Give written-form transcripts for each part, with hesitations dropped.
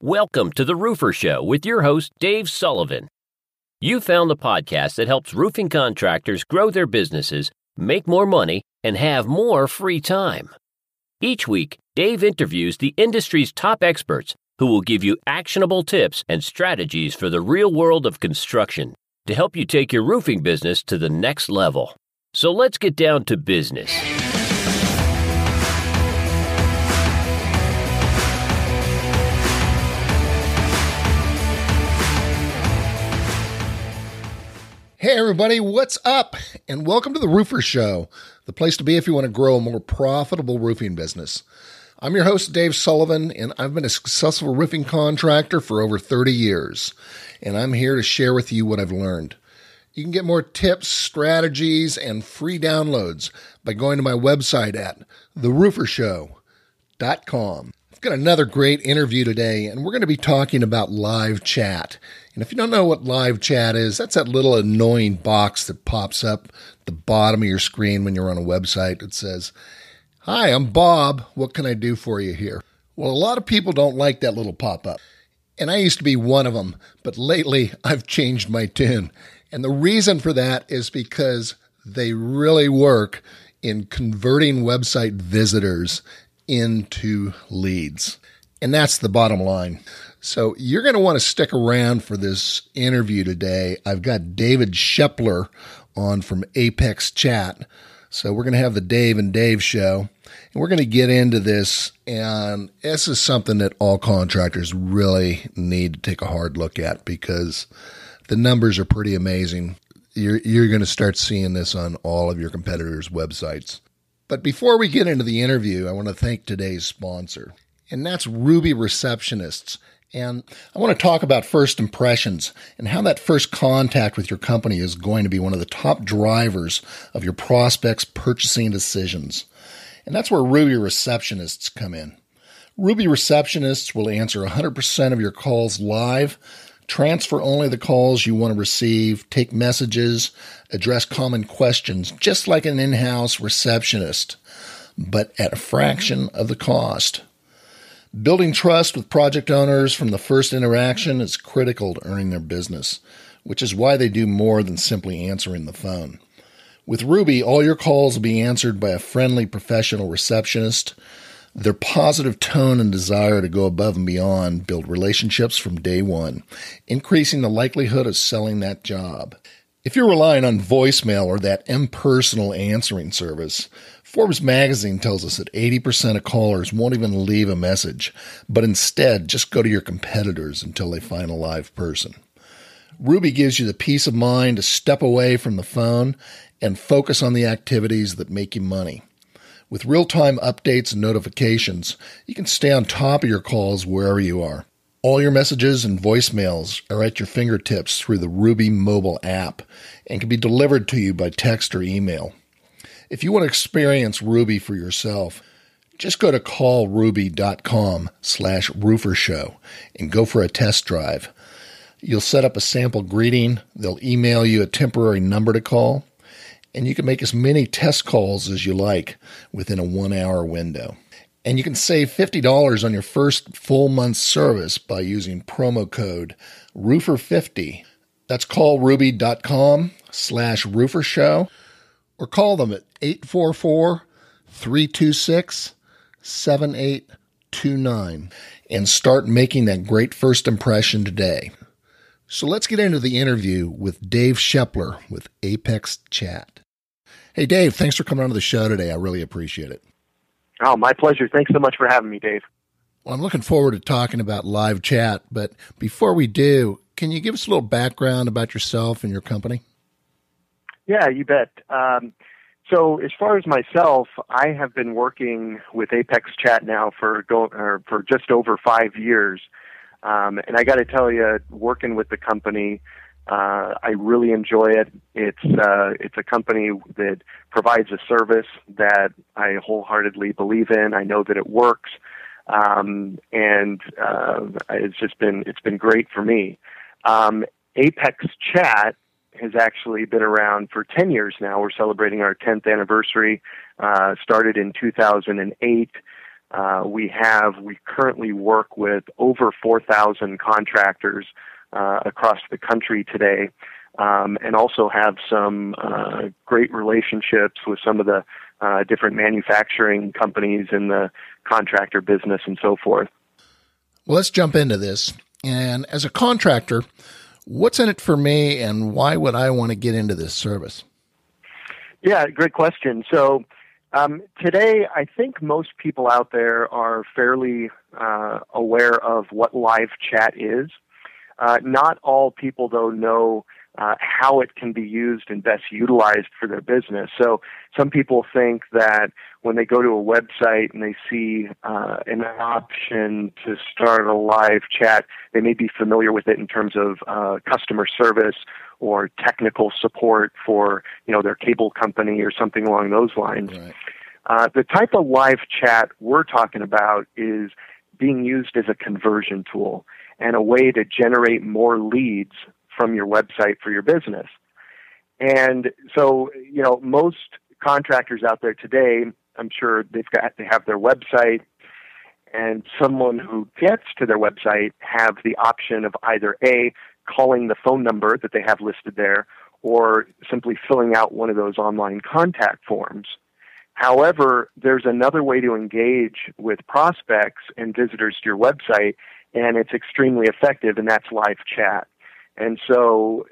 Welcome to The Roofer Show with your host, Dave Sullivan. You found the podcast that helps roofing contractors grow their businesses, make more money, and have more free time. Each week, Dave interviews the industry's top experts who will give you actionable tips and strategies for the real world of construction to help you take your roofing business to the next level. So let's get down to business. Hey everybody, what's up? And welcome to The Roofer Show, the place to be if you want to grow a more profitable roofing business. I'm your host, Dave Sullivan, and I've been a successful roofing contractor for over 30 years, and I'm here to share with you what I've learned. You can get more tips, strategies, and free downloads by going to my website at theroofershow.com. I've got another great interview today, and we're going to be talking about live chat. And if you don't know what live chat is, that's that little annoying box that pops up at the bottom of your screen when you're on a website. It says, "Hi, I'm Bob. What can I do for you here?" Well, a lot of people don't like that little pop-up. And I used to be one of them, but lately I've changed my tune. And the reason for that is because they really work in converting website visitors into leads. And that's the bottom line. So you're going to want to stick around for this interview today. I've got David Shepler on from Apex Chat. So we're going to have the Dave and Dave show. And we're going to get into this. And this is something that all contractors really need to take a hard look at because the numbers are pretty amazing. You're going to start seeing this on all of your competitors' websites. But before we get into the interview, I want to thank today's sponsor. And that's Ruby Receptionists. And I want to talk about first impressions and how that first contact with your company is going to be one of the top drivers of your prospects' purchasing decisions. And that's where Ruby Receptionists come in. Ruby Receptionists will answer 100% of your calls live, transfer only the calls you want to receive, take messages, address common questions, just like an in-house receptionist, but at a fraction of the cost. Building trust with project owners from the first interaction is critical to earning their business, which is why they do more than simply answering the phone. With Ruby, all your calls will be answered by a friendly professional receptionist. Their positive tone and desire to go above and beyond build relationships from day one, increasing the likelihood of selling that job. If you're relying on voicemail or that impersonal answering service, Forbes magazine tells us that 80% of callers won't even leave a message, but instead just go to your competitors until they find a live person. Ruby gives you the peace of mind to step away from the phone and focus on the activities that make you money. With real-time updates and notifications, you can stay on top of your calls wherever you are. All your messages and voicemails are at your fingertips through the Ruby mobile app and can be delivered to you by text or email. If you want to experience Ruby for yourself, just go to callruby.com/roofershow and go for a test drive. You'll set up a sample greeting. They'll email you a temporary number to call, and you can make as many test calls as you like within a 1-hour window. And you can save $50 on your first full month's service by using promo code ROOFER50. That's callruby.com/roofershow or call them at 844-326-7829 and start making that great first impression today. So let's get into the interview with Dave Shepler with Apex Chat. Hey, Dave, thanks for coming on to the show today. I really appreciate it. Oh, my pleasure. Thanks so much for having me, Dave. Well, I'm looking forward to talking about live chat, but before we do, can you give us a little background about yourself and your company? Yeah, you bet. So as far as myself, I have been working with Apex Chat now for just over 5 years. And I got to tell you, working with the company, I really enjoy it. It's a company that provides a service that I wholeheartedly believe in. I know that it works, and it's been great for me. Apex Chat has actually been around for 10 years now. We're celebrating our 10th anniversary. Started in 2008. We currently work with over 4,000 contractors across the country today, and also have some great relationships with some of the different manufacturing companies in the contractor business and so forth. Well, let's jump into this. And as a contractor, what's in it for me, and why would I want to get into this service? Yeah, great question. So today, I think most people out there are fairly aware of what live chat is. Not all people, though, know how it can be used and best utilized for their business. So some people think that when they go to a website and they see an option to start a live chat, they may be familiar with it in terms of customer service or technical support for, their cable company or something along those lines. Right. The type of live chat we're talking about is being used as a conversion tool and a way to generate more leads from your website for your business. And so, most contractors out there today, I'm sure they have their website, and someone who gets to their website have the option of either A, calling the phone number that they have listed there, or simply filling out one of those online contact forms. However, there's another way to engage with prospects and visitors to your website, and it's extremely effective, and that's live chat. And so,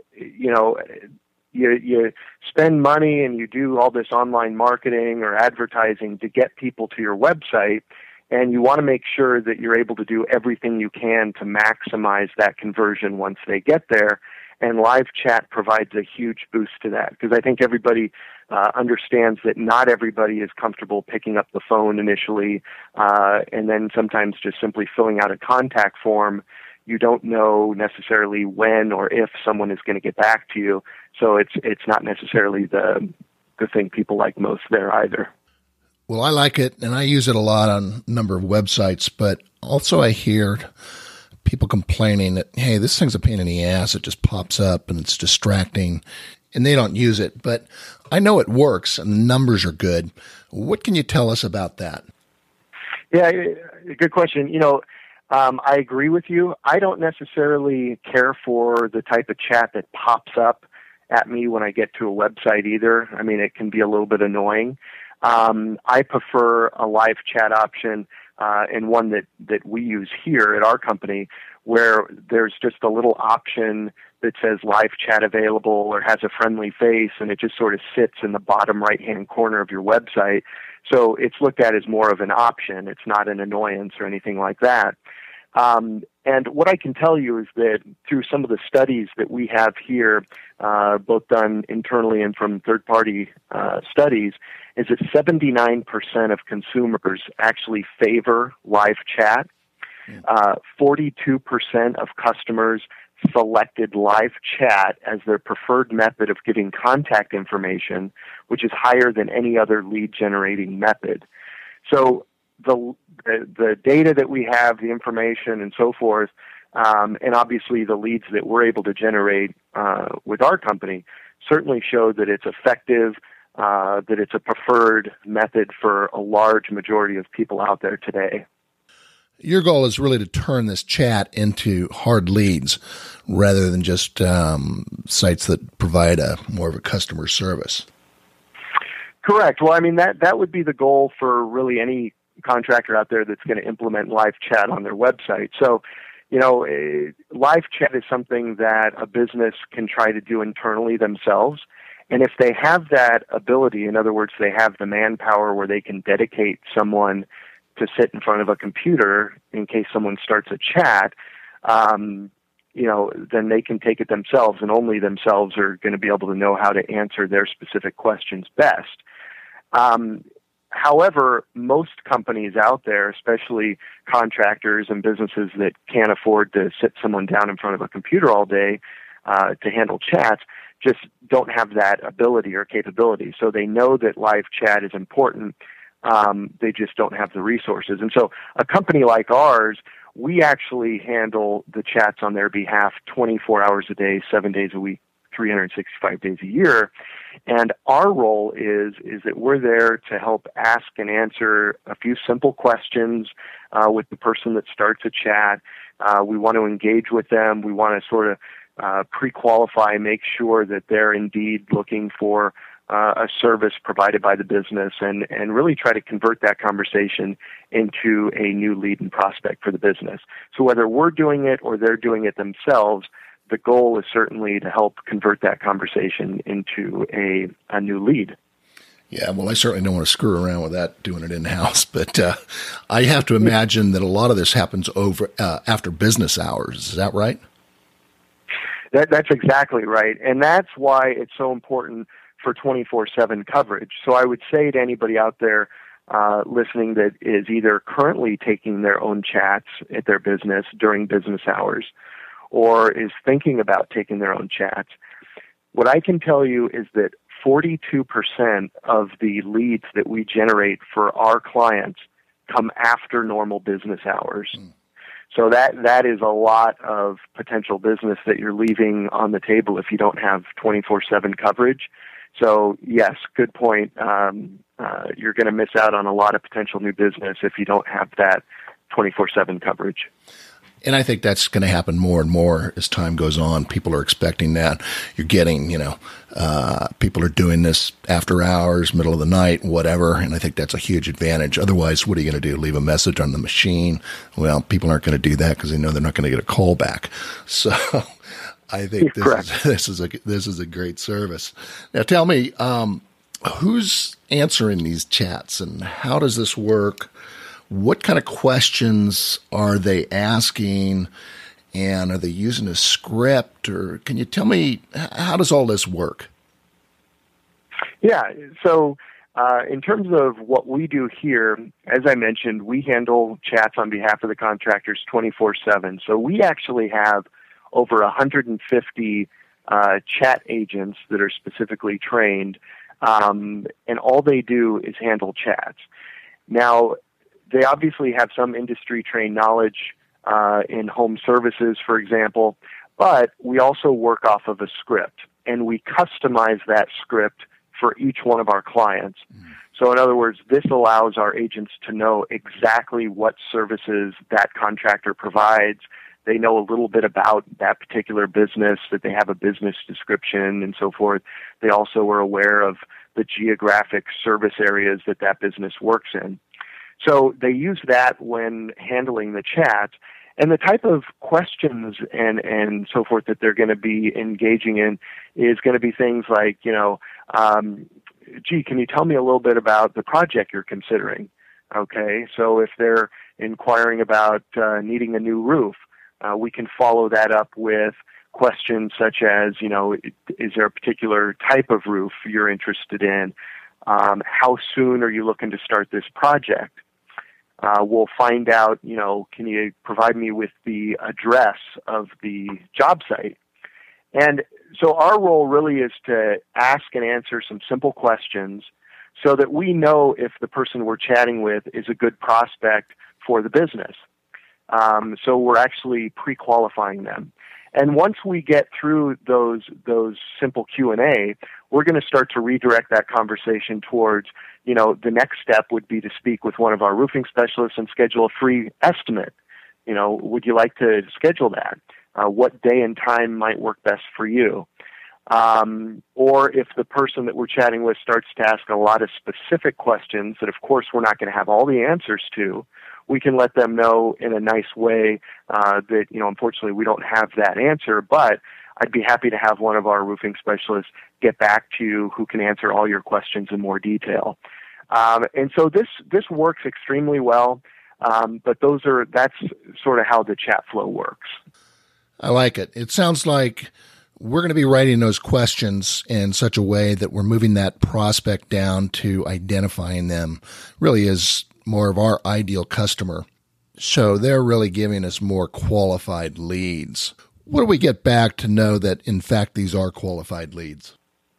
you spend money and you do all this online marketing or advertising to get people to your website, and you want to make sure that you're able to do everything you can to maximize that conversion once they get there. And live chat provides a huge boost to that, because I think everybody understands that not everybody is comfortable picking up the phone initially, and then sometimes just simply filling out a contact form. You don't know necessarily when or if someone is going to get back to you, so it's not necessarily the thing people like most there either. Well, I like it, and I use it a lot on a number of websites, but also I hear people complaining that, hey, this thing's a pain in the ass. It just pops up and it's distracting, and they don't use it. But I know it works and the numbers are good. What can you tell us about that? Yeah, good question. I agree with you. I don't necessarily care for the type of chat that pops up at me when I get to a website either. I mean, it can be a little bit annoying. I prefer a live chat option, and one that we use here at our company, where there's just a little option that says live chat available or has a friendly face, and it just sort of sits in the bottom right-hand corner of your website. So it's looked at as more of an option. It's not an annoyance or anything like that. And what I can tell you is that through some of the studies that we have here, both done internally and from third-party studies, is that 79% of consumers actually favor live chat. 42% of customers selected live chat as their preferred method of giving contact information, which is higher than any other lead-generating method. So the data that we have, the information and so forth, and obviously the leads that we're able to generate with our company certainly show that it's effective, that it's a preferred method for a large majority of people out there today. Your goal is really to turn this chat into hard leads rather than just sites that provide more of a customer service. Correct. Well, I mean, that would be the goal for really any contractor out there that's going to implement live chat on their website. So, live chat is something that a business can try to do internally themselves. And if they have that ability, in other words, they have the manpower where they can dedicate someone to sit in front of a computer in case someone starts a chat, then they can take it themselves, and only themselves are going to be able to know how to answer their specific questions best. However, most companies out there, especially contractors and businesses that can't afford to sit someone down in front of a computer all day to handle chats, just don't have that ability or capability. So they know that live chat is important. They just don't have the resources. And so a company like ours, we actually handle the chats on their behalf 24 hours a day, 7 days a week. 365 days a year. And our role is that we're there to help ask and answer a few simple questions with the person that starts a chat. We want to engage with them. We want to sort of pre-qualify, make sure that they're indeed looking for a service provided by the business, and really try to convert that conversation into a new lead and prospect for the business. So whether we're doing it or they're doing it themselves, the goal is certainly to help convert that conversation into a new lead. Yeah, well, I certainly don't want to screw around with that, doing it in-house, but I have to imagine that a lot of this happens over after business hours. Is that right? That's exactly right, and that's why it's so important for 24/7 coverage. So I would say to anybody out there listening that is either currently taking their own chats at their business during business hours or is thinking about taking their own chats, what I can tell you is that 42% of the leads that we generate for our clients come after normal business hours. So that is a lot of potential business that you're leaving on the table if you don't have 24/7 coverage. So yes, good point. You're going to miss out on a lot of potential new business if you don't have that 24/7 coverage. And I think that's going to happen more and more as time goes on. People are expecting that. You're getting, people are doing this after hours, middle of the night, whatever. And I think that's a huge advantage. Otherwise, what are you going to do? Leave a message on the machine? Well, people aren't going to do that because they know they're not going to get a call back. So I think this is a great service. Now, tell me, who's answering these chats and how does this work? What kind of questions are they asking, and are they using a script, or can you tell me how does all this work? Yeah, so in terms of what we do here, as I mentioned, we handle chats on behalf of the contractors 24/7. So we actually have over 150 chat agents that are specifically trained, and all they do is handle chats. Now, they obviously have some industry-trained knowledge in home services, for example, but we also work off of a script, and we customize that script for each one of our clients. So in other words, this allows our agents to know exactly what services that contractor provides. They know a little bit about that particular business, that they have a business description and so forth. They also are aware of the geographic service areas that that business works in. So they use that when handling the chat, and the type of questions and so forth that they're going to be engaging in is going to be things like, gee, can you tell me a little bit about the project you're considering? Okay, so if they're inquiring about needing a new roof, we can follow that up with questions such as, is there a particular type of roof you're interested in? How soon are you looking to start this project? We'll find out, can you provide me with the address of the job site? And so our role really is to ask and answer some simple questions so that we know if the person we're chatting with is a good prospect for the business. So we're actually pre-qualifying them. And once we get through those simple Q&A, we're going to start to redirect that conversation towards, the next step would be to speak with one of our roofing specialists and schedule a free estimate. Would you like to schedule that? What day and time might work best for you? Or if the person that we're chatting with starts to ask a lot of specific questions that, of course, we're not going to have all the answers to, we can let them know in a nice way that, unfortunately, we don't have that answer, but I'd be happy to have one of our roofing specialists get back to you who can answer all your questions in more detail. And so this works extremely well, but that's sort of how the chat flow works. I like it. It sounds like we're going to be writing those questions in such a way that we're moving that prospect down to identifying them really as more of our ideal customer. So they're really giving us more qualified leads. What do we get back to know that, in fact, these are qualified leads?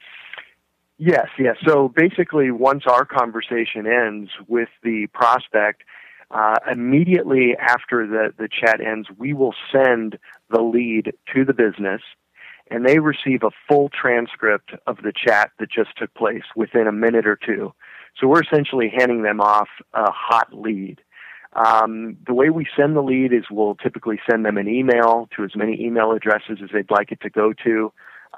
Yes. So basically, once our conversation ends with the prospect, immediately after the chat ends, we will send the lead to the business, and they receive a full transcript of the chat that just took place within a minute or two. So we're essentially handing them off a hot lead. The way we send the lead is we'll typically send them an email to as many email addresses as they'd like it to go to.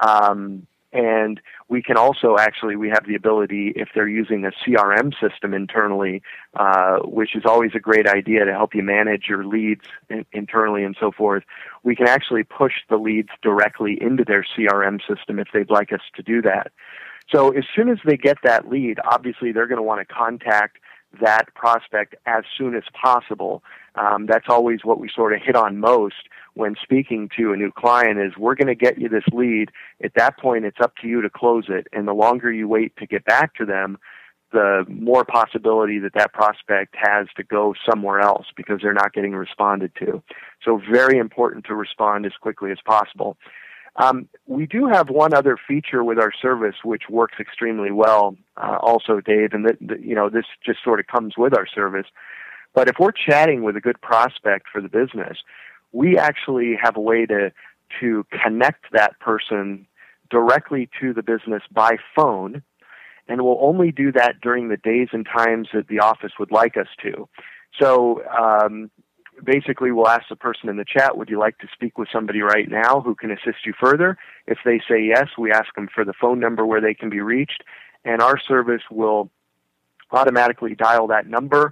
And we can also we have the ability, if they're using a CRM system internally, which is always a great idea to help you manage your leads internally and so forth, we can actually push the leads directly into their CRM system if they'd like us to do that. So as soon as they get that lead, obviously they're going to want to contact that prospect as soon as possible. That's always what we sort of hit on most when speaking to a new client is we're going to get you this lead. At that point, it's up to you to close it. And the longer you wait to get back to them, the more possibility that prospect has to go somewhere else because they're not getting responded to. So very important to respond as quickly as possible. We do have one other feature with our service which works extremely well also, Dave, and this just sort of comes with our service. But if we're chatting with a good prospect for the business, we actually have a way to connect that person directly to the business by phone, and we'll only do that during the days and times that the office would like us to. So basically, we'll ask the person in the chat, would you like to speak with somebody right now who can assist you further? If they say yes, we ask them for the phone number where they can be reached, and our service will automatically dial that number.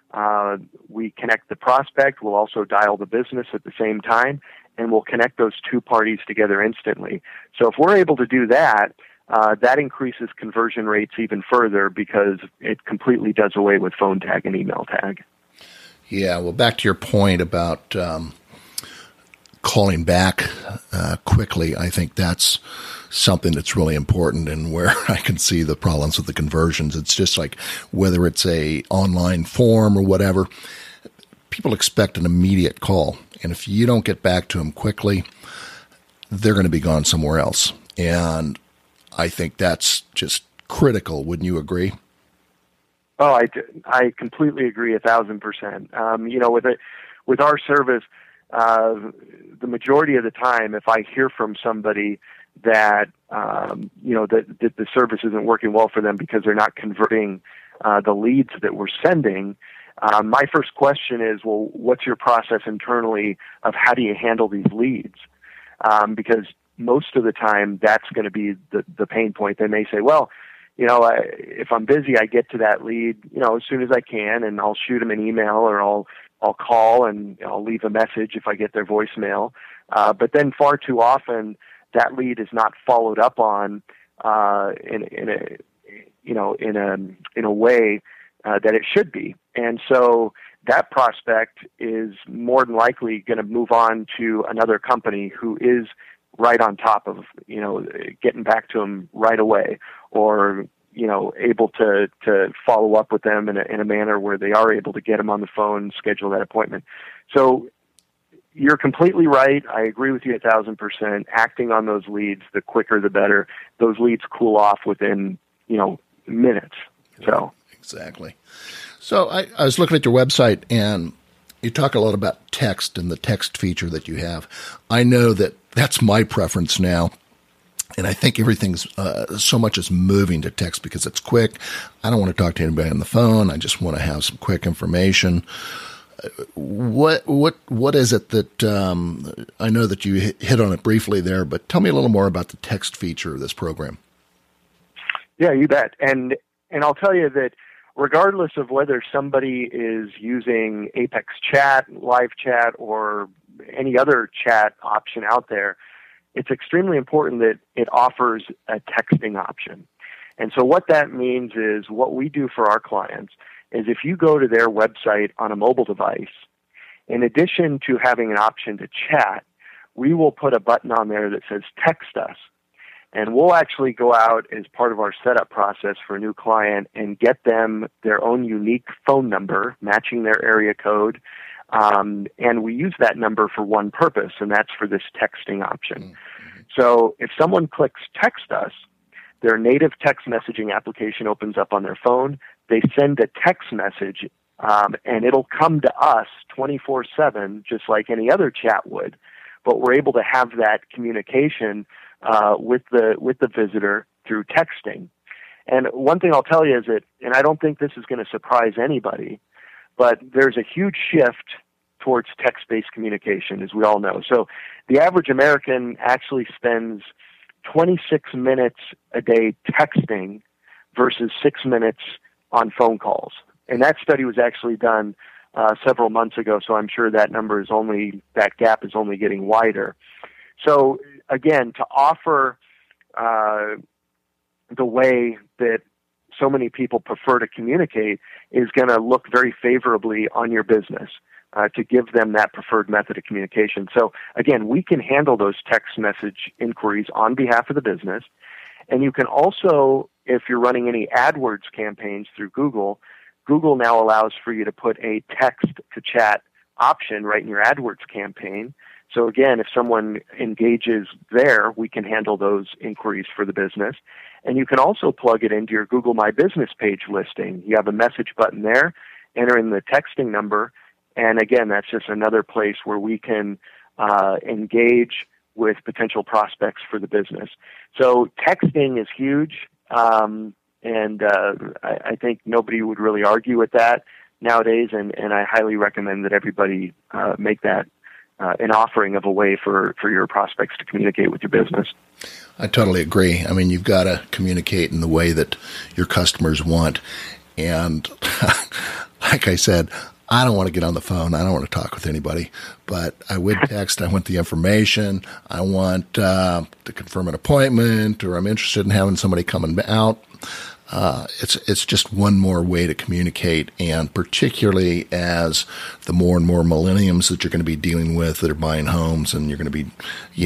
We connect the prospect. We'll also dial the business at the same time, and we'll connect those two parties together instantly. So if we're able to do that, that increases conversion rates even further because it completely does away with phone tag and email tag. Yeah, well, back to your point about calling back quickly, I think that's something that's really important and where I can see the problems with the conversions. It's just like whether it's a online form or whatever, people expect an immediate call. And if you don't get back to them quickly, they're going to be gone somewhere else. And I think that's just critical. Wouldn't you agree? Oh, I completely agree 1,000%. With our service, the majority of the time, if I hear from somebody that that the service isn't working well for them because they're not converting the leads that we're sending, my first question is, well, what's your process internally of how do you handle these leads? Because most of the time, that's going to be the pain point. They may say, well, if I'm busy, I get to that lead, as soon as I can, and I'll shoot them an email or I'll call and I'll leave a message if I get their voicemail. But then far too often, that lead is not followed up on in a way that it should be, and so that prospect is more than likely going to move on to another company who is right on top of getting back to them right away, or able to follow up with them in a manner where they are able to get them on the phone and schedule that appointment. So you're completely right. I agree with you 1,000%. Acting on those leads, the quicker the better. Those leads cool off within minutes. So exactly. So I was looking at your website, and you talk a lot about text and the text feature that you have. I know that's my preference now. And I think everything's so much is moving to text because it's quick. I don't want to talk to anybody on the phone. I just want to have some quick information. What is it that I know that you hit on it briefly there, but tell me a little more about the text feature of this program. Yeah, you bet. And I'll tell you that regardless of whether somebody is using Apex Chat, Live Chat, or any other chat option out there, it's extremely important that it offers a texting option. And so what that means is what we do for our clients is if you go to their website on a mobile device, in addition to having an option to chat, we will put a button on there that says text us. And we'll actually go out as part of our setup process for a new client and get them their own unique phone number, matching their area code. And we use that number for one purpose, and that's for this texting option. Mm-hmm. So if someone clicks text us, their native text messaging application opens up on their phone. They send a text message, and it'll come to us 24/7, just like any other chat would. But we're able to have that communication with the visitor through texting. And one thing I'll tell you is that, and I don't think this is going to surprise anybody, but there's a huge shift towards text-based communication, as we all know. So the average American actually spends 26 minutes a day texting versus 6 minutes on phone calls. And that study was actually done several months ago, so I'm sure that gap is only getting wider. So again, to offer the way that so many people prefer to communicate is going to look very favorably on your business to give them that preferred method of communication. So again, we can handle those text message inquiries on behalf of the business. And you can also, if you're running any AdWords campaigns through Google, Google now allows for you to put a text-to-chat option right in your AdWords campaign. So again, if someone engages there, we can handle those inquiries for the business. And you can also plug it into your Google My Business page listing. You have a message button there, enter in the texting number, and again, that's just another place where we can engage with potential prospects for the business. So texting is huge, and I think nobody would really argue with that nowadays, and I highly recommend that everybody make that an offering of a way for your prospects to communicate with your business. I totally agree. I mean, you've got to communicate in the way that your customers want. And like I said, I don't want to get on the phone. I don't want to talk with anybody, but I would text. I want the information. I want to confirm an appointment, or I'm interested in having somebody coming out. It's just one more way to communicate, and particularly as the more and more millennials that you're going to be dealing with that are buying homes, and you're going to be,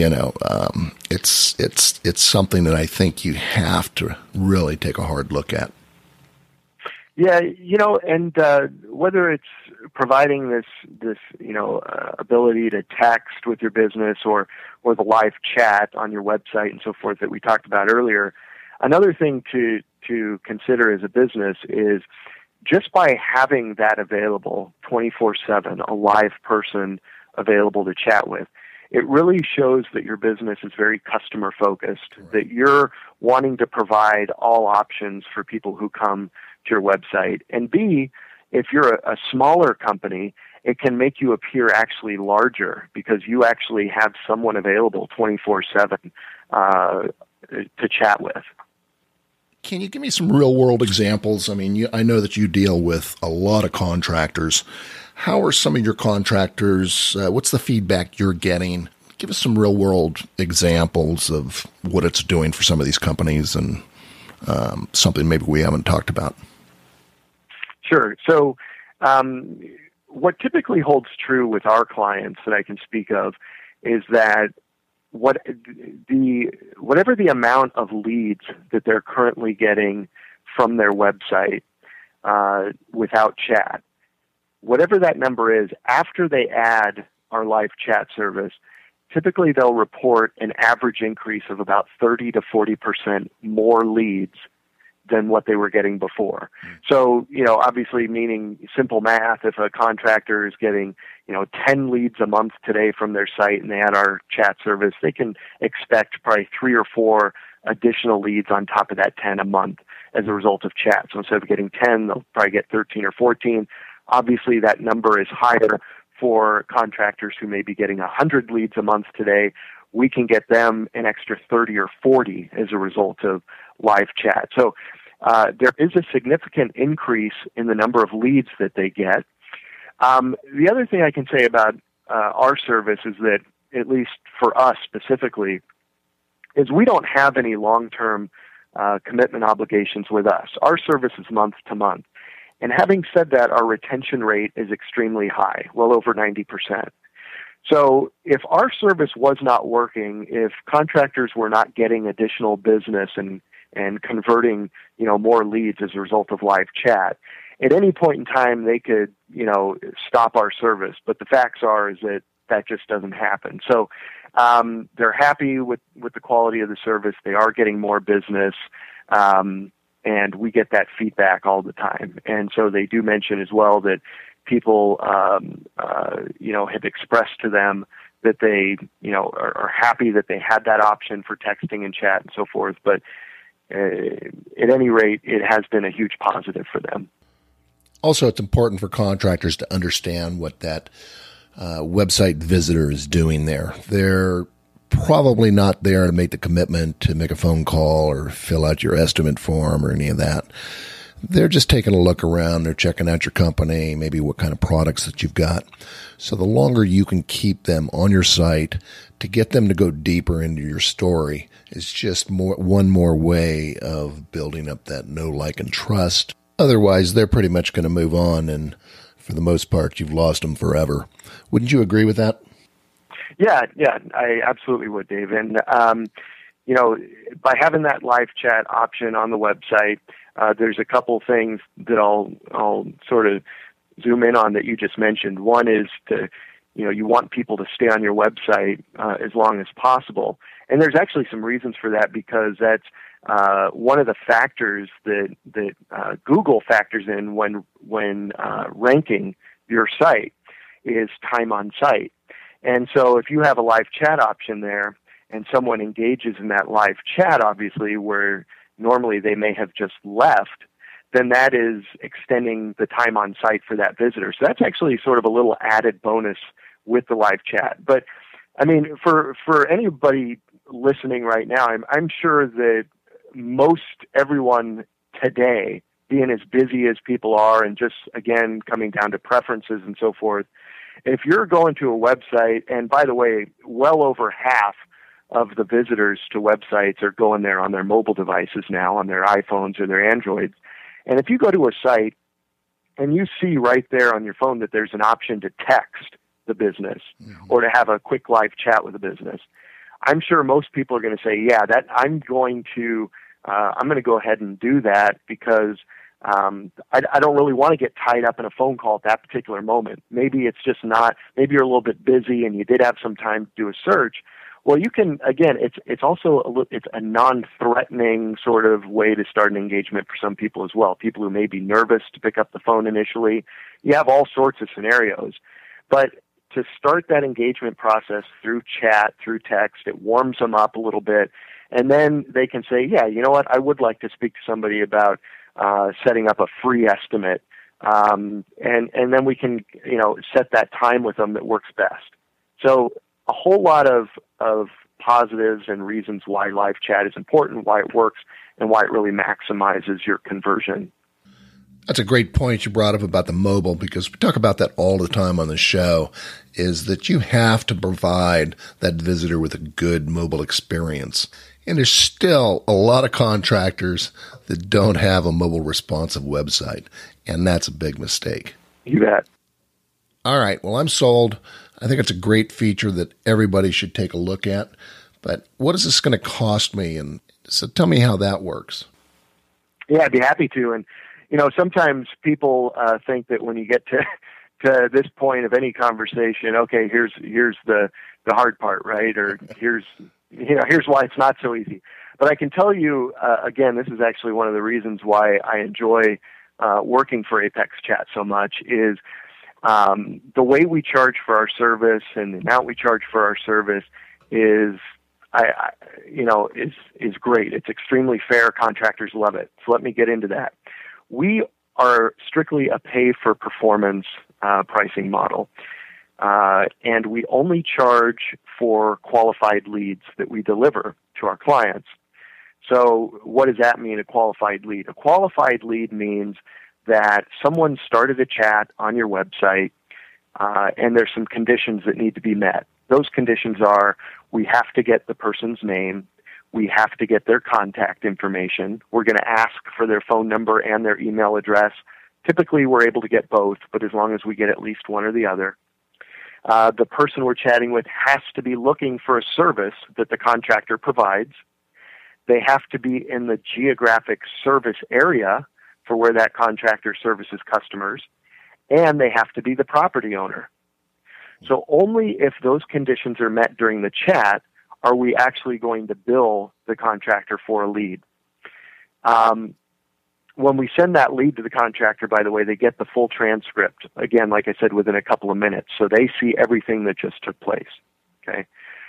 it's something that I think you have to really take a hard look at. Yeah, and whether it's providing this ability to text with your business or the live chat on your website and so forth that we talked about earlier, another thing to consider as a business is just by having that available 24/7, a live person available to chat with, it really shows that your business is very customer focused, that you're wanting to provide all options for people who come to your website. And B, if you're a smaller company, it can make you appear actually larger because you actually have someone available 24/7 to chat with. Can you give me some real-world examples? I mean, I know that you deal with a lot of contractors. How are some of your contractors, what's the feedback you're getting? Give us some real-world examples of what it's doing for some of these companies and something maybe we haven't talked about. Sure. So what typically holds true with our clients that I can speak of is that whatever the amount of leads that they're currently getting from their website without chat, whatever that number is, after they add our live chat service, typically they'll report an average increase of about 30 to 40% more leads than what they were getting before. So, obviously meaning simple math, if a contractor is getting, 10 leads a month today from their site and they add our chat service, they can expect probably 3 or 4 additional leads on top of that 10 a month as a result of chat. So instead of getting 10, they'll probably get 13 or 14. Obviously that number is higher for contractors who may be getting 100 leads a month today. We can get them an extra 30 or 40 as a result of live chat. So there is a significant increase in the number of leads that they get. The other thing I can say about our service is that, at least for us specifically, is we don't have any long-term commitment obligations with us. Our service is month to month. And having said that, our retention rate is extremely high, well over 90%. So if our service was not working, if contractors were not getting additional business and converting, more leads as a result of live chat, at any point in time they could, stop our service. But the facts are is that just doesn't happen. So they're happy with the quality of the service. They are getting more business, and we get that feedback all the time. And so they do mention as well that people, have expressed to them that they, are happy that they had that option for texting and chat and so forth. But at any rate, it has been a huge positive for them. Also, it's important for contractors to understand what that website visitor is doing there. They're probably not there to make the commitment to make a phone call or fill out your estimate form or any of that. They're just taking a look around. They're checking out your company, maybe what kind of products that you've got. So the longer you can keep them on your site to get them to go deeper into your story is just one more way of building up that know, like, and trust. Otherwise, they're pretty much going to move on, and for the most part, you've lost them forever. Wouldn't you agree with that? Yeah, I absolutely would, Dave. And, by having that live chat option on the website, there's a couple things that I'll sort of zoom in on that you just mentioned. One is you want people to stay on your website as long as possible. And there's actually some reasons for that, because that's one of the factors that Google factors in when ranking your site is time on site. And so if you have a live chat option there and someone engages in that live chat, obviously, where normally they may have just left, then that is extending the time on site for that visitor. So that's actually sort of a little added bonus with the live chat. But I mean, for anybody listening right now, I'm sure that most everyone today, being as busy as people are, and just, again, coming down to preferences and so forth, if you're going to a website, and by the way, well over half of the visitors to websites are going there on their mobile devices now, on their iPhones or their Androids. And if you go to a site and you see right there on your phone that there's an option to text the business or to have a quick live chat with the business, I'm sure most people are going to say, yeah, that I'm going to go ahead and do that, because I don't really want to get tied up in a phone call at that particular moment. Maybe it's just not, maybe you're a little bit busy and you did have some time to do a search. Well, you can, again, it's also it's a non-threatening sort of way to start an engagement for some people as well. People who may be nervous to pick up the phone initially. You have all sorts of scenarios. But to start that engagement process through chat, through text, it warms them up a little bit. And then they can say, yeah, you know what, I would like to speak to somebody about setting up a free estimate. And then we can, set that time with them that works best. So a whole lot of positives and reasons why live chat is important, why it works, and why it really maximizes your conversion. That's a great point you brought up about the mobile, because we talk about that all the time on the show, is that you have to provide that visitor with a good mobile experience. And there's still a lot of contractors that don't have a mobile responsive website, and that's a big mistake. You bet. All right. Well, I'm sold. I think it's a great feature that everybody should take a look at. But what is this going to cost me? And so tell me how that works. Yeah, I'd be happy to. And, sometimes people think that when you get to this point of any conversation, okay, here's the hard part, right? Or here's why it's not so easy. But I can tell you, again, this is actually one of the reasons why I enjoy working for Apex Chat so much is the way we charge for our service and the amount we charge for our service is great. It's extremely fair. Contractors love it. So let me get into that. We are strictly a pay-for-performance pricing model, and we only charge for qualified leads that we deliver to our clients. So what does that mean, a qualified lead? A qualified lead means that someone started a chat on your website, and there's some conditions that need to be met. Those conditions are, we have to get the person's name, we have to get their contact information, we're going to ask for their phone number and their email address. Typically, we're able to get both, but as long as we get at least one or the other. The person we're chatting with has to be looking for a service that the contractor provides. They have to be in the geographic service area for where that contractor services customers, and they have to be the property owner. So only if those conditions are met during the chat are we actually going to bill the contractor for a lead. When we send that lead to the contractor, by the way, they get the full transcript, again, like I said, within a couple of minutes. So they see everything that just took place. Okay.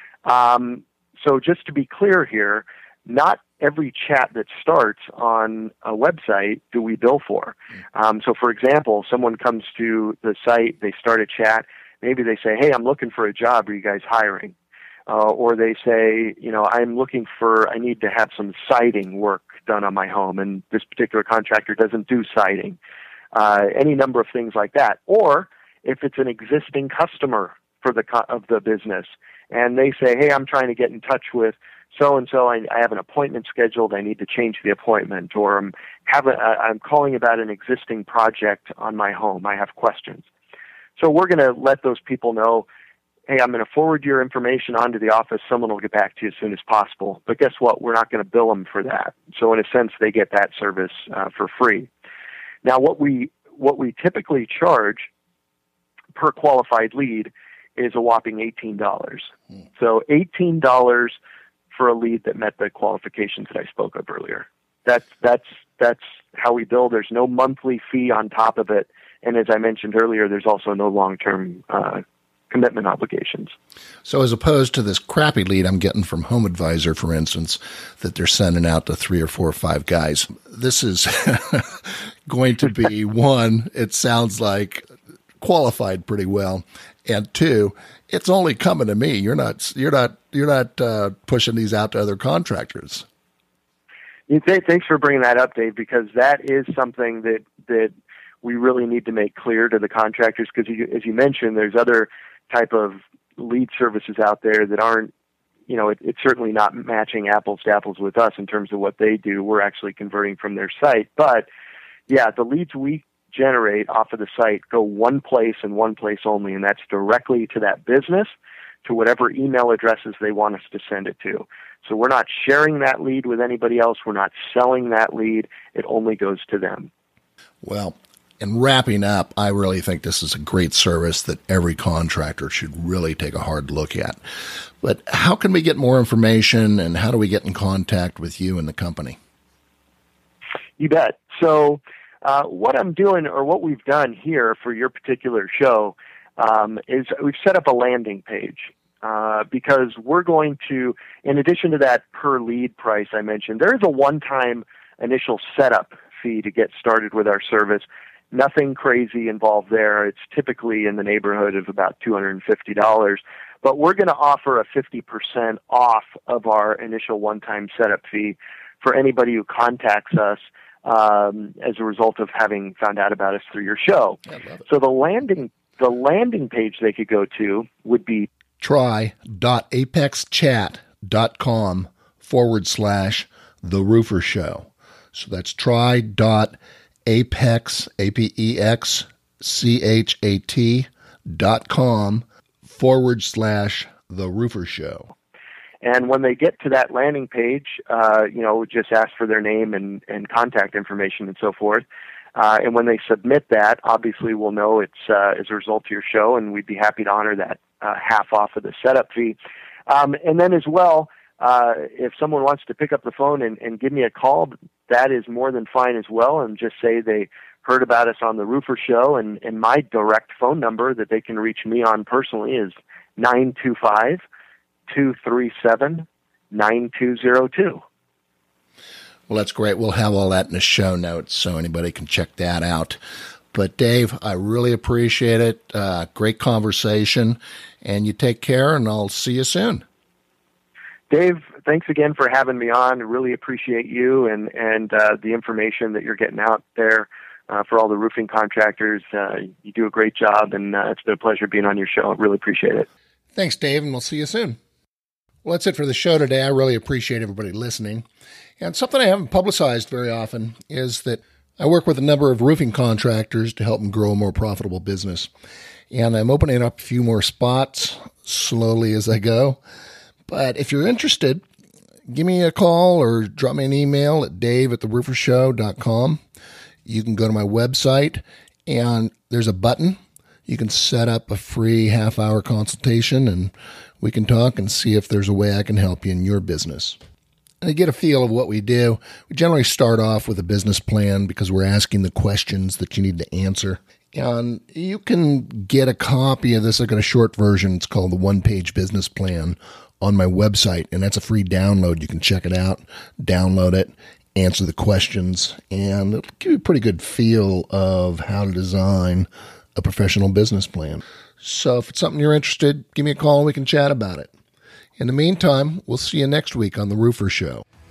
So just to be clear here, not every chat that starts on a website do we bill for. So for example, someone comes to the site, they start a chat, maybe they say, hey, I'm looking for a job, are you guys hiring? Or they say, I need to have some siding work done on my home, and this particular contractor doesn't do siding. Any number of things like that. Or if it's an existing customer of the business, and they say, hey, I'm trying to get in touch with so-and-so, I have an appointment scheduled, I need to change the appointment, or I'm calling about an existing project on my home, I have questions. So we're going to let those people know, hey, I'm going to forward your information onto the office, someone will get back to you as soon as possible. But guess what? We're not going to bill them for that. So in a sense, they get that service for free. Now, what we typically charge per qualified lead is a whopping $18. So $18 for a lead that met the qualifications that I spoke of earlier. That's how we bill. There's no monthly fee on top of it. And as I mentioned earlier, there's also no long-term commitment obligations. So as opposed to this crappy lead I'm getting from Home Advisor, for instance, that they're sending out to 3 or 4 or 5 guys, this is going to be, one, it sounds like qualified pretty well, and 2, it's only coming to me. You're not pushing these out to other contractors. Thanks for bringing that up, Dave, because that is something that we really need to make clear to the contractors, because as you mentioned, there's other type of lead services out there that aren't, it's certainly not matching apples to apples with us in terms of what they do. We're actually converting from their site. But yeah, the leads we generate off of the site go one place and one place only, and that's directly to that business, to whatever email addresses they want us to send it to. So we're not sharing that lead with anybody else. We're not selling that lead. It only goes to them. Well, in wrapping up, I really think this is a great service that every contractor should really take a hard look at. But how can we get more information, and how do we get in contact with you and the company? You bet. So what I'm doing, or what we've done here for your particular show, is we've set up a landing page. Because we're going to, in addition to that per lead price I mentioned, there is a one-time initial setup fee to get started with our service. Nothing crazy involved there. It's typically in the neighborhood of about $250. But we're going to offer a 50% off of our initial one-time setup fee for anybody who contacts us as a result of having found out about us through your show. So the landing page they could go to would be try.apexchat.com/The Roofer Show. So that's try.apexchat.com/The Roofer Show. And when they get to that landing page, just ask for their name and contact information and so forth. And when they submit that, obviously we'll know it's as a result of your show, and we'd be happy to honor that half off of the setup fee. And then as well, if someone wants to pick up the phone and give me a call, that is more than fine as well, and just say they heard about us on the Roofer Show, and my direct phone number that they can reach me on personally is 925-237-9202. Well, that's great. We'll have all that in the show notes so anybody can check that out. But Dave, I really appreciate it. Great conversation, and you take care, and I'll see you soon. Dave, thanks again for having me on. I really appreciate you and the information that you're getting out there for all the roofing contractors. You do a great job, and it's been a pleasure being on your show. I really appreciate it. Thanks, Dave, and we'll see you soon. Well, that's it for the show today. I really appreciate everybody listening. And something I haven't publicized very often is that I work with a number of roofing contractors to help them grow a more profitable business. And I'm opening up a few more spots slowly as I go. But if you're interested, give me a call or drop me an email at dave@theroofershow.com. You can go to my website, and there's a button. You can set up a free half-hour consultation, and we can talk and see if there's a way I can help you in your business. And to get a feel of what we do, we generally start off with a business plan because we're asking the questions that you need to answer. And you can get a copy of this. I've got a short version. It's called the One-Page Business Plan on my website, and that's a free download. You can check it out, download it, answer the questions, and it'll give you a pretty good feel of how to design a professional business plan. So if it's something you're interested, give me a call and we can chat about it. In the meantime, we'll see you next week on The Roofer Show.